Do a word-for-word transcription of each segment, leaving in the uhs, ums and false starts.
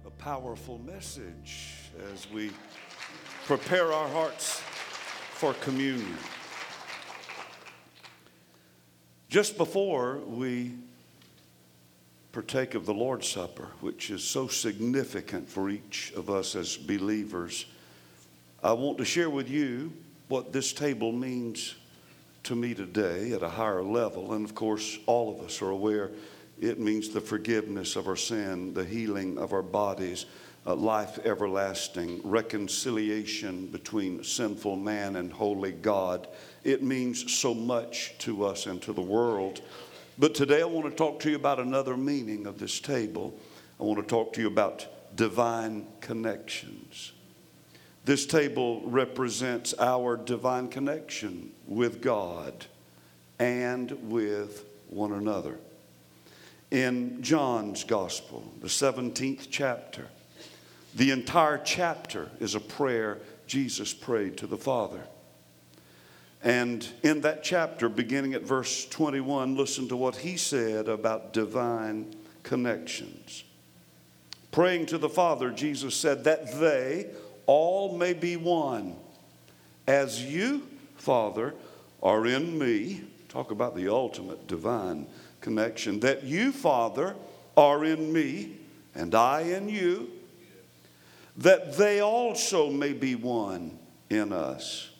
a powerful message as we prepare our hearts for communion. Just before we partake of the Lord's Supper, which is so significant for each of us as believers, I want to share with you what this table means to me today at a higher level. And of course, all of us are aware it means the forgiveness of our sin, the healing of our bodies, uh, life everlasting, reconciliation between sinful man and holy God. It means so much to us and to the world. But today I want to talk to you about another meaning of this table. I want to talk to you about divine connections. This table represents our divine connection with God and with one another. In John's Gospel, the seventeenth chapter, the entire chapter is a prayer Jesus prayed to the Father. And in that chapter, beginning at verse twenty-one, listen to what he said about divine connections. Praying to the Father, Jesus said that they all may be one, as you, Father, are in me. Talk about the ultimate divine connection. That you, Father, are in me, and I in you, that they also may be one in us,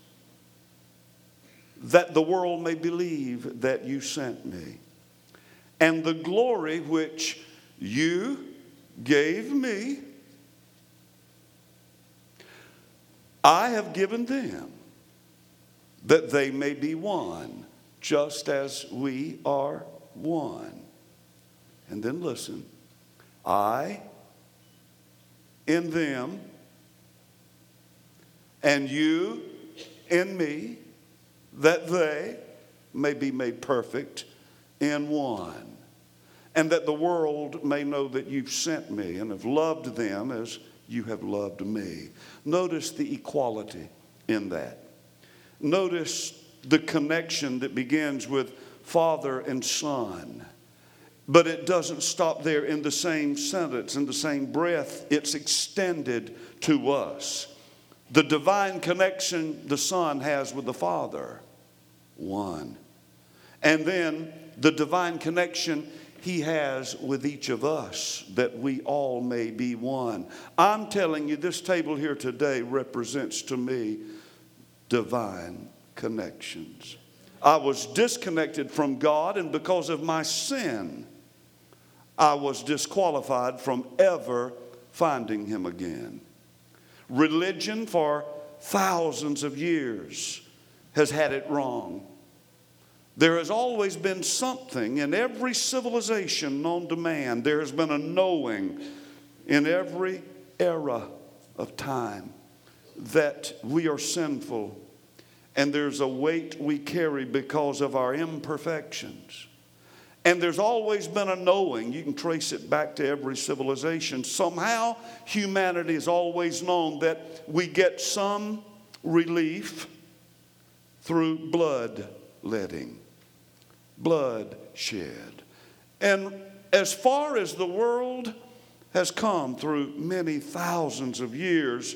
that the world may believe that you sent me. And the glory which you gave me, I have given them, that they may be one, just as we are one. And then listen, I in them, and you in me, that they may be made perfect in one, and that the world may know that you've sent me and have loved them as you have loved me. Notice the equality in that. Notice the connection that begins with Father and Son. But it doesn't stop there in the same sentence, in the same breath. It's extended to us. The divine connection the Son has with the Father, one. And then the divine connection he has with each of us, that we all may be one. I'm telling you, this table here today represents to me divine connections. I was disconnected from God, and because of my sin, I was disqualified from ever finding him again. Religion for thousands of years has had it wrong. There has always been something in every civilization known to man. There has been a knowing in every era of time that we are sinful, and there's a weight we carry because of our imperfections. And there's always been a knowing. You can trace it back to every civilization. Somehow humanity has always known that we get some relief through bloodletting. Blood shed. And as far as the world has come through many thousands of years,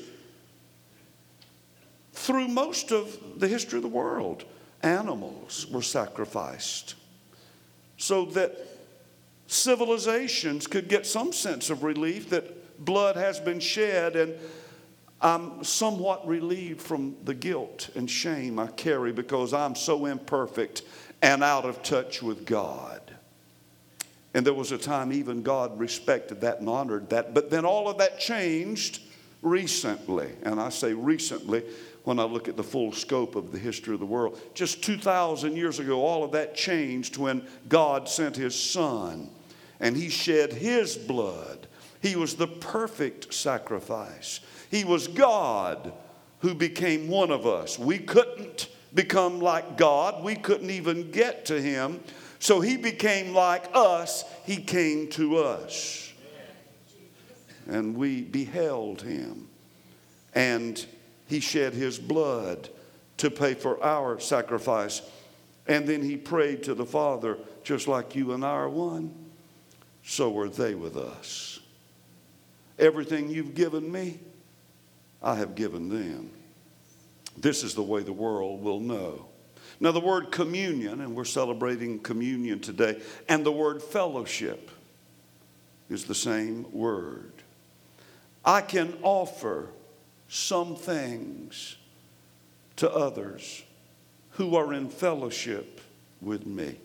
through most of the history of the world, animals were sacrificed so that civilizations could get some sense of relief that blood has been shed, and I'm somewhat relieved from the guilt and shame I carry because I'm so imperfect and out of touch with God. And there was a time even God respected that and honored that. But then all of that changed recently. And I say recently when I look at the full scope of the history of the world. Just two thousand years ago, all of that changed when God sent his Son. And he shed his blood. He was the perfect sacrifice. He was God who became one of us. We couldn't become like God. We couldn't even get to him. So he became like us. He came to us. And we beheld him. And he shed his blood to pay for our sacrifice. And then he prayed to the Father, just like you and I are one, so are they with us. Everything you've given me, I have given them. This is the way the world will know. Now, the word communion, and we're celebrating communion today, and the word fellowship is the same word. I can offer some things to others who are in fellowship with me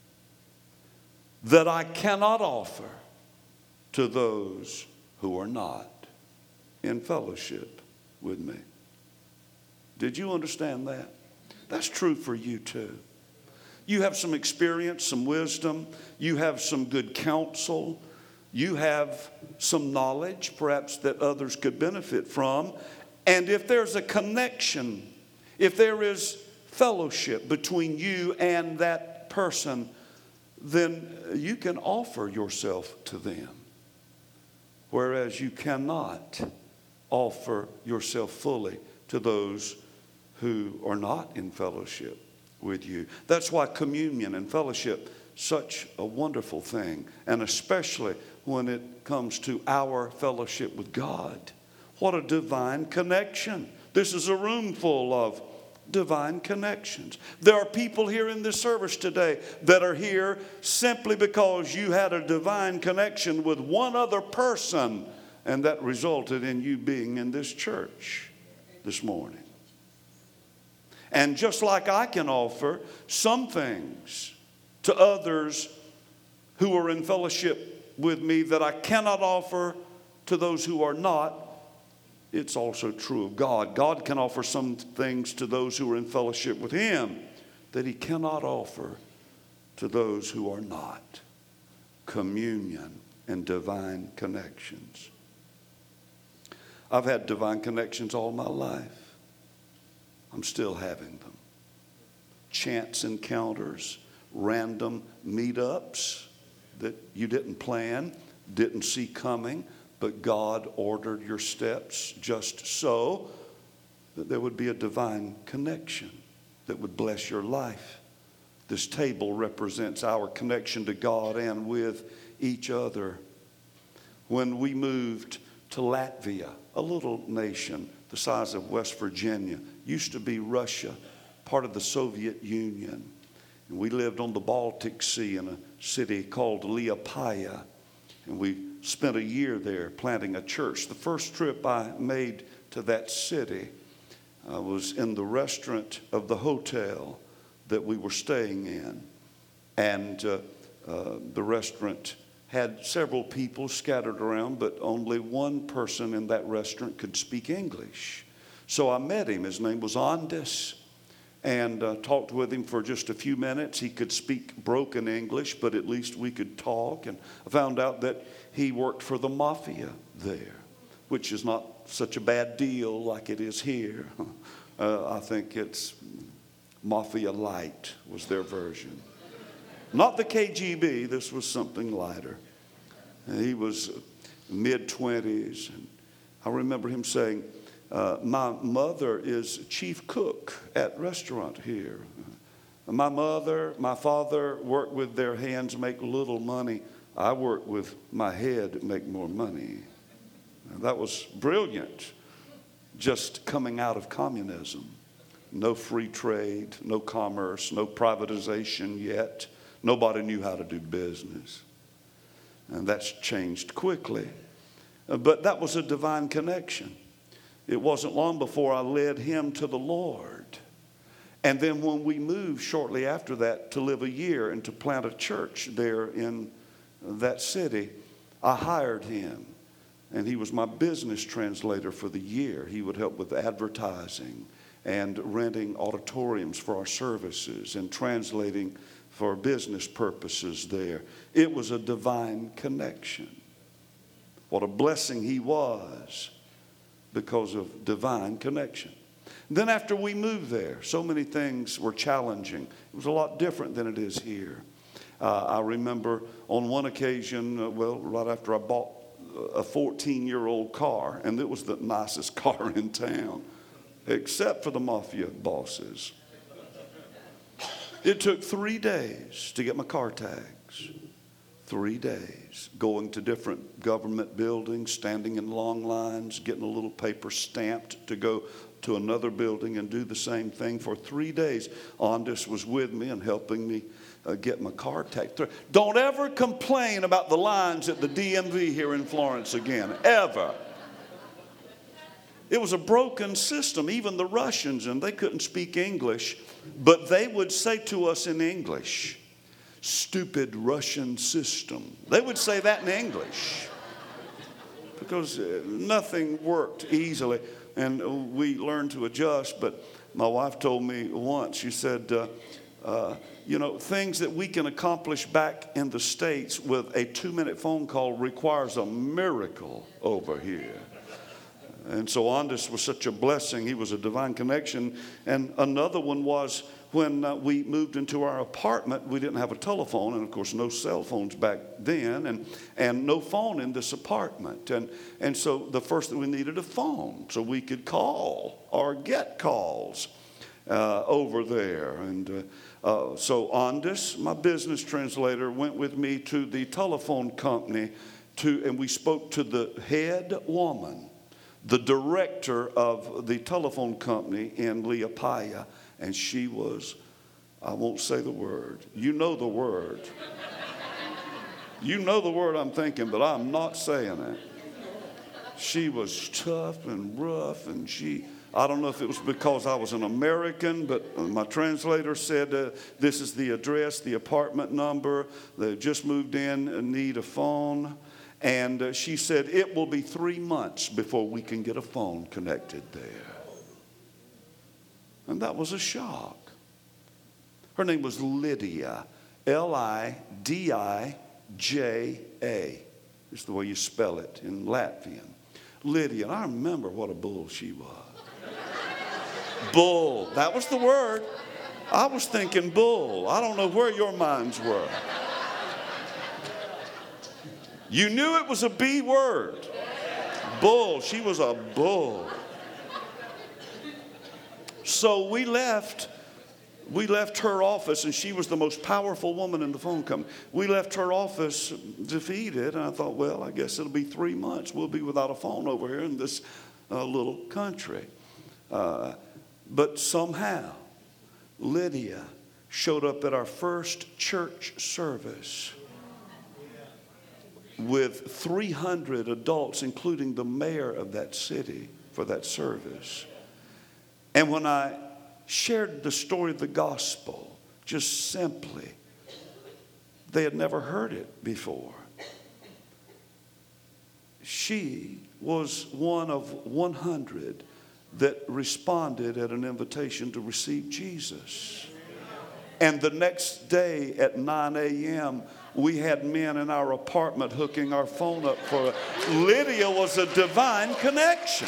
that I cannot offer to those who are not in fellowship with me. Did you understand that? That's true for you too. You have some experience, some wisdom. You have some good counsel. You have some knowledge, perhaps, that others could benefit from. And if there's a connection, if there is fellowship between you and that person, then you can offer yourself to them. Whereas you cannot offer yourself fully to those who are not in fellowship with you. That's why communion and fellowship, such a wonderful thing, and especially when it comes to our fellowship with God. What a divine connection. This is a room full of divine connections. There are people here in this service today that are here simply because you had a divine connection with one other person, and that resulted in you being in this church this morning. And just like I can offer some things to others who are in fellowship with me that I cannot offer to those who are not, it's also true of God. God can offer some things to those who are in fellowship with Him that He cannot offer to those who are not. Communion and divine connections. I've had divine connections all my life. I'm still having them. Chance encounters, random meetups that you didn't plan, didn't see coming, but God ordered your steps just so that there would be a divine connection that would bless your life. This table represents our connection to God and with each other. When we moved to Latvia, a little nation the size of West Virginia, used to be Russia, part of the Soviet Union. And we lived on the Baltic Sea in a city called Liepaja. And we spent a year there planting a church. The first trip I made to that city, I was in the restaurant of the hotel that we were staying in. And uh, uh, the restaurant had several people scattered around, but only one person in that restaurant could speak English. So I met him. His name was Andis, and uh, talked with him for just a few minutes. He could speak broken English, but at least we could talk. And I found out that he worked for the mafia there, which is not such a bad deal like it is here. Uh, I think it's Mafia Light was their version. Not the K G B, this was something lighter. And he was mid-twenties. And I remember him saying, uh, my mother is chief cook at restaurant here. My mother, my father work with their hands, make little money. I work with my head, make more money. And that was brilliant, just coming out of communism. No free trade, no commerce, no privatization yet. Nobody knew how to do business. And that's changed quickly. Uh, but that was a divine connection. It wasn't long before I led him to the Lord. And then when we moved shortly after that to live a year and to plant a church there in that city, I hired him. And he was my business translator for the year. He would help with advertising and renting auditoriums for our services and translating for business purposes there. It was a divine connection. What a blessing he was because of divine connection. Then after we moved there, so many things were challenging. It was a lot different than it is here. Uh, I remember on one occasion, uh, well, right after I bought a fourteen-year-old car, and it was the nicest car in town, except for the mafia bosses. It took three days to get my car tags. Three days, going to different government buildings, standing in long lines, getting a little paper stamped to go to another building and do the same thing for three days. Andis was with me and helping me uh, get my car taken through. Don't ever complain about the lines at the D M V here in Florence again, ever. It was a broken system. Even the Russians, and they couldn't speak English, but they would say to us in English, "Stupid Russian system." They would say that in English because uh, nothing worked easily, and we learned to adjust. But my wife told me once, she said, uh, uh, you know, things that we can accomplish back in the States with a two-minute phone call requires a miracle over here. And so Andis was such a blessing. He was a divine connection. And another one was when uh, we moved into our apartment, we didn't have a telephone, and of course no cell phones back then, and, and no phone in this apartment. And, and so the first thing we needed a phone so we could call or get calls uh, over there. And uh, uh, so Andis, my business translator, went with me to the telephone company, to, and we spoke to the head woman, the director of the telephone company in Liepāja, and she was, I won't say the word. You know the word. You know the word I'm thinking, but I'm not saying it. She was tough and rough, and she, I don't know if it was because I was an American, but my translator said, uh, this is the address, the apartment number. They just moved in and need a phone. And uh, she said, it will be three months before we can get a phone connected there. And that was a shock. Her name was Lydia, L I D I J A. It's the way you spell it in Latvian. Lydia, and I remember what a bull she was. Bull, that was the word. I was thinking bull. I don't know where your minds were. You knew it was a B word. Bull. She was a bull. So we left. We left her office, and she was the most powerful woman in the phone company. We left her office defeated, and I thought, well, I guess it'll be three months. We'll be without a phone over here in this uh, little country. Uh, but somehow, Lydia showed up at our first church service with three hundred adults, including the mayor of that city, for that service. And when I shared the story of the gospel, just simply, they had never heard it before. She was one of one hundred that responded at an invitation to receive Jesus. And the next day at nine a.m., we had men in our apartment hooking our phone up for it. Lydia was a divine connection.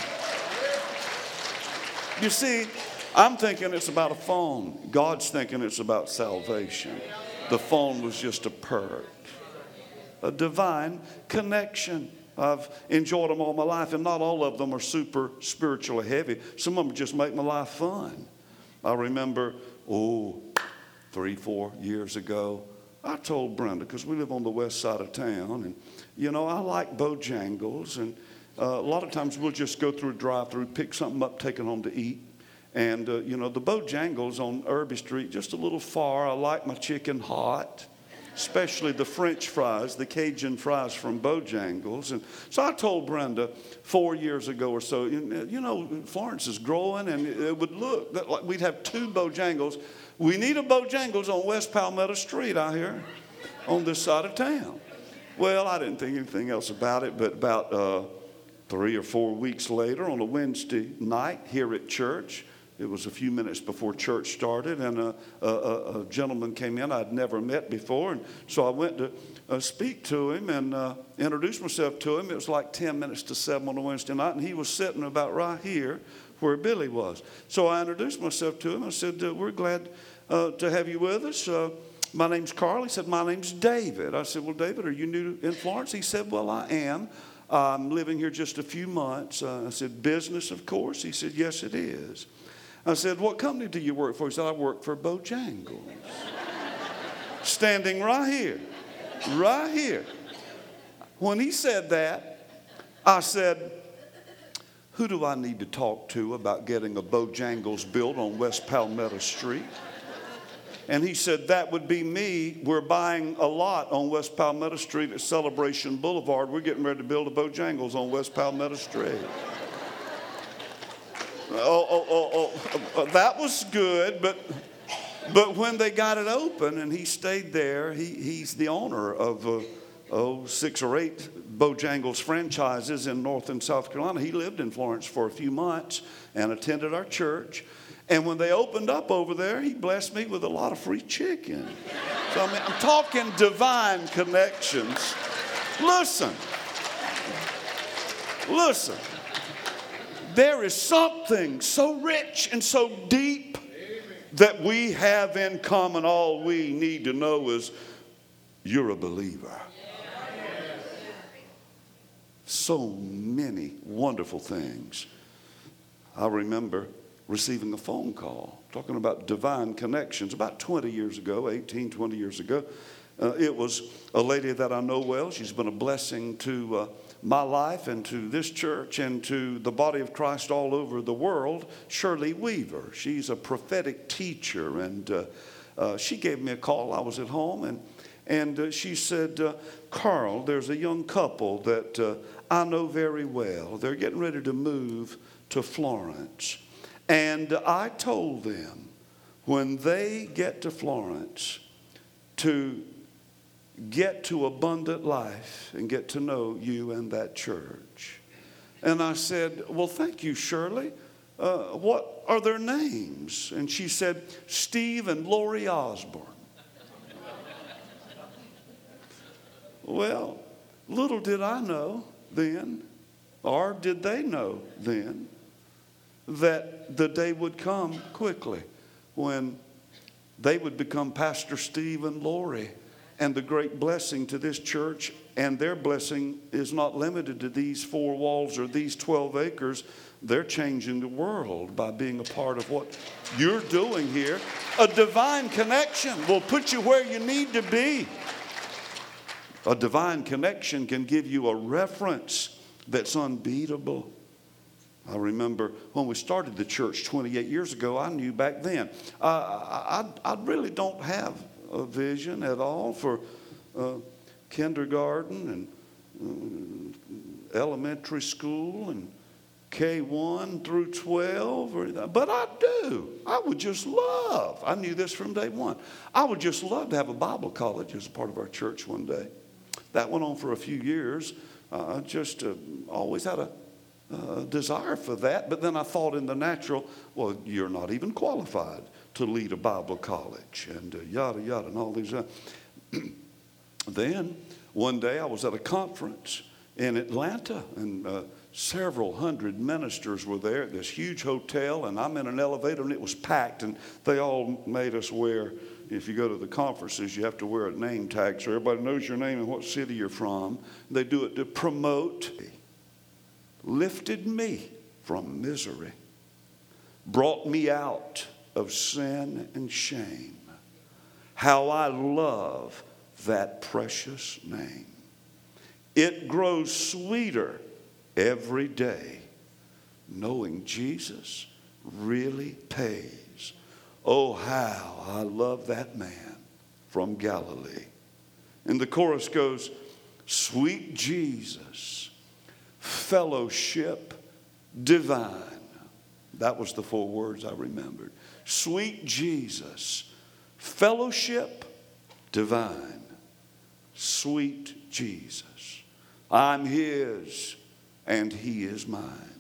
You see, I'm thinking it's about a phone. God's thinking it's about salvation. The phone was just a perk. A divine connection. I've enjoyed them all my life, and not all of them are super spiritually heavy. Some of them just make my life fun. I remember, oh, three, four years ago, I told Brenda, because we live on the west side of town, and, you know, I like Bojangles, and uh, a lot of times we'll just go through a drive-through, pick something up, take it home to eat. And, uh, you know, the Bojangles on Irby Street, just a little far. I like my chicken hot, especially the French fries, the Cajun fries from Bojangles. And so I told Brenda four years ago or so, you know, Florence is growing, and it would look that like we'd have two Bojangles. We need a Bojangles on West Palmetto Street out here on this side of town. Well, I didn't think anything else about it, but about uh, three or four weeks later on a Wednesday night here at church, it was a few minutes before church started, and a, a, a gentleman came in I'd never met before, and so I went to uh, speak to him and uh, introduce myself to him. It was like ten minutes to seven on a Wednesday night, and he was sitting about right here where Billy was. So I introduced myself to him. I said, uh, we're glad uh, to have you with us. Uh, my name's Carl. He said, my name's David. I said, well, David, are you new in Florence? He said, well, I am. I'm living here just a few months. Uh, I said, business, of course? He said, yes, it is. I said, what company do you work for? He said, I work for Bojangles. Standing right here. Right here. When he said that, I said, who do I need to talk to about getting a Bojangles built on West Palmetto Street? And he said, that would be me. We're buying a lot on West Palmetto Street at Celebration Boulevard. We're getting ready to build a Bojangles on West Palmetto Street. oh, oh, oh, oh, that was good, but but when they got it open and he stayed there, he, he's the owner of uh, oh, six or eight Bojangles franchises in North and South Carolina. He lived in Florence for a few months and attended our church. And when they opened up over there, he blessed me with a lot of free chicken. So I mean, I'm talking divine connections. Listen. Listen. There is something so rich and so deep that we have in common. All we need to know is you're a believer. So many wonderful things. I remember receiving a phone call talking about divine connections about twenty years ago, eighteen, twenty years ago. Uh, it was a lady that I know well. She's been a blessing to uh, my life and to this church and to the body of Christ all over the world, Shirley Weaver. She's a prophetic teacher, and uh, uh, she gave me a call. I was at home, and, and uh, she said, uh, Carl, there's a young couple that uh, I know very well. They're getting ready to move to Florence. And I told them when they get to Florence to get to abundant life and get to know you and that church. And I said, well, thank you, Shirley. Uh, what are their names? And she said, Steve and Lori Osborne. Well, little did I know then, or did they know then, that the day would come quickly when they would become Pastor Steve and Lori, and the great blessing to this church. And their blessing is not limited to these four walls or these twelve acres. They're changing the world by being a part of what you're doing here. A divine connection will put you where you need to be. A divine connection can give you a reference that's unbeatable. I remember when we started the church twenty-eight years ago, I knew back then. Uh, I, I really don't have a vision at all for uh, kindergarten and uh, elementary school and K one through twelve. Or, but I do. I would just love, I knew this from day one, I would just love to have a Bible college as a part of our church one day. That went on for a few years. I uh, just uh, always had a Uh, desire for that, but then I thought in the natural, well, you're not even qualified to lead a Bible college, and uh, yada yada and all these. Uh, then one day I was at a conference in Atlanta, and uh, several hundred ministers were there at this huge hotel, and I'm in an elevator, and it was packed, and they all made us wear. If you go to the conferences, you have to wear a name tag so everybody knows your name and what city you're from. They do it to promote. Lifted me from misery, brought me out of sin and shame. How I love that precious name. It grows sweeter every day, knowing Jesus really pays. Oh, how I love that man from Galilee. And the chorus goes, sweet Jesus, fellowship divine. That was the four words I remembered. Sweet Jesus, fellowship divine. Sweet Jesus, I'm his and he is mine.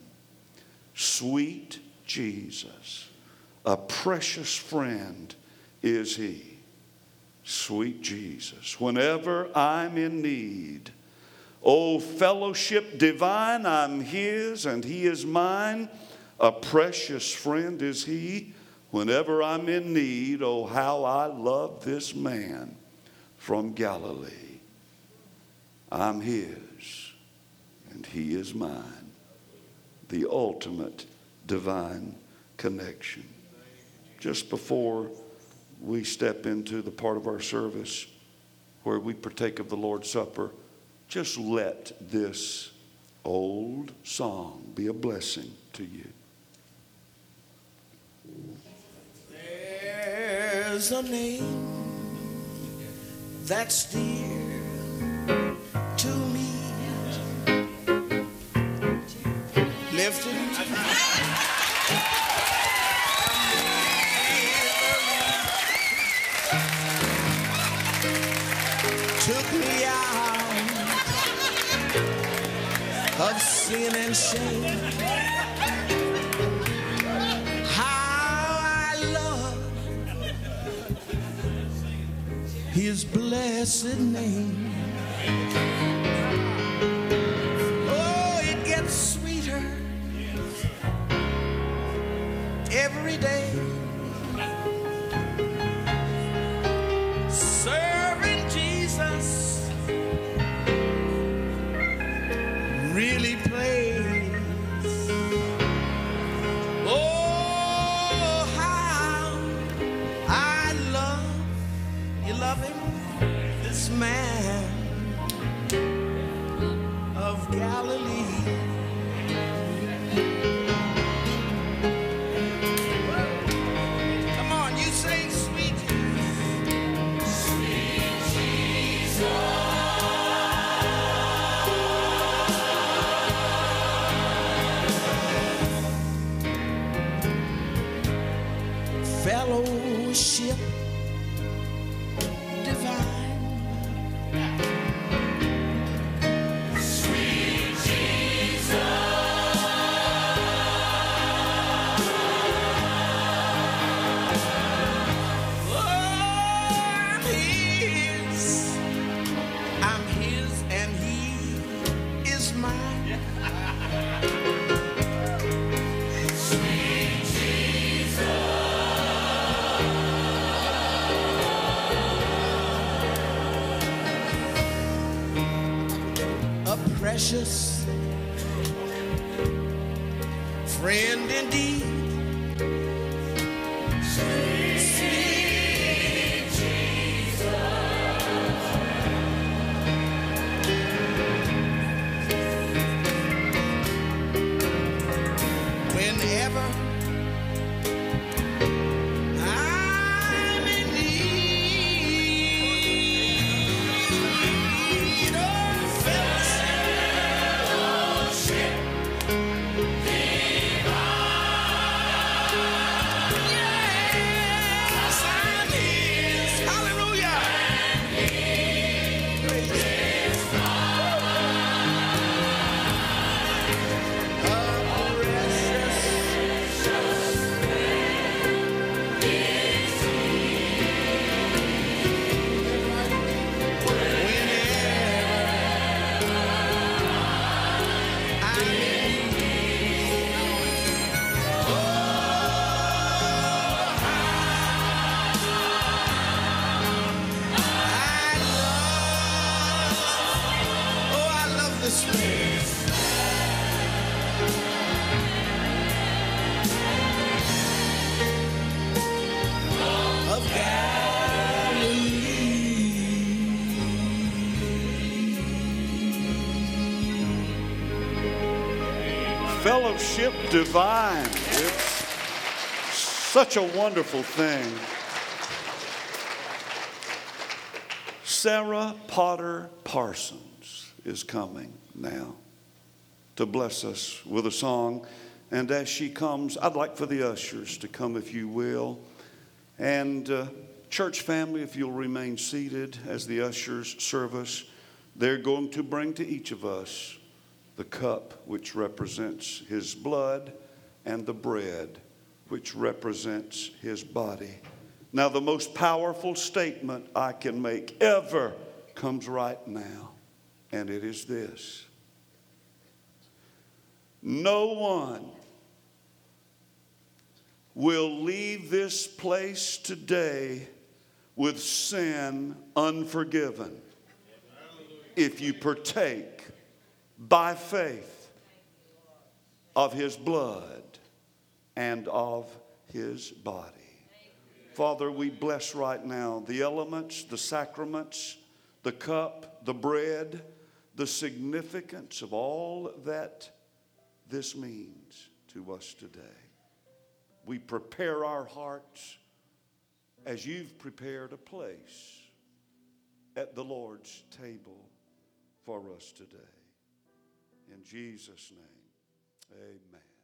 Sweet Jesus, a precious friend is he. Sweet Jesus, whenever I'm in need, oh, fellowship divine, I'm his and he is mine. A precious friend is he. Whenever I'm in need, oh, how I love this man from Galilee. I'm his and he is mine. The ultimate divine connection. Just before we step into the part of our service where we partake of the Lord's Supper, just let this old song be a blessing to you. There's a name that's dear to me. Lifted took me out of sin and shame. How I love His blessed name. Oh, it gets sweeter every day. Serving Jesus really pays. Oh, how I love, you love him, this man of Galilee. Come on, you say sweet Jesus. Sweet Jesus. Fellowship divine. Sweet Jesus. Oh, I'm His. I'm His and He is mine. Sweet Jesus. A precious friend indeed. Sweet Jesus. Whenever I'm in need of fellowship divine. Yes, I'm His. Hallelujah. Praise God. A precious of Galilee. Fellowship divine. It's such a wonderful thing. Sarah Potter Parsons is coming now to bless us with a song. And as she comes, I'd like for the ushers to come, if you will. And uh, church family, if you'll remain seated as the ushers serve us, they're going to bring to each of us the cup which represents His blood and the bread which represents His body. Now, the most powerful statement I can make ever comes right now, and it is this: no one will leave this place today with sin unforgiven if you partake by faith of His blood and of His body. Father, we bless right now the elements, the sacraments, the cup, the bread, the significance of all that this means to us today. We prepare our hearts as you've prepared a place at the Lord's table for us today. In Jesus' name, amen.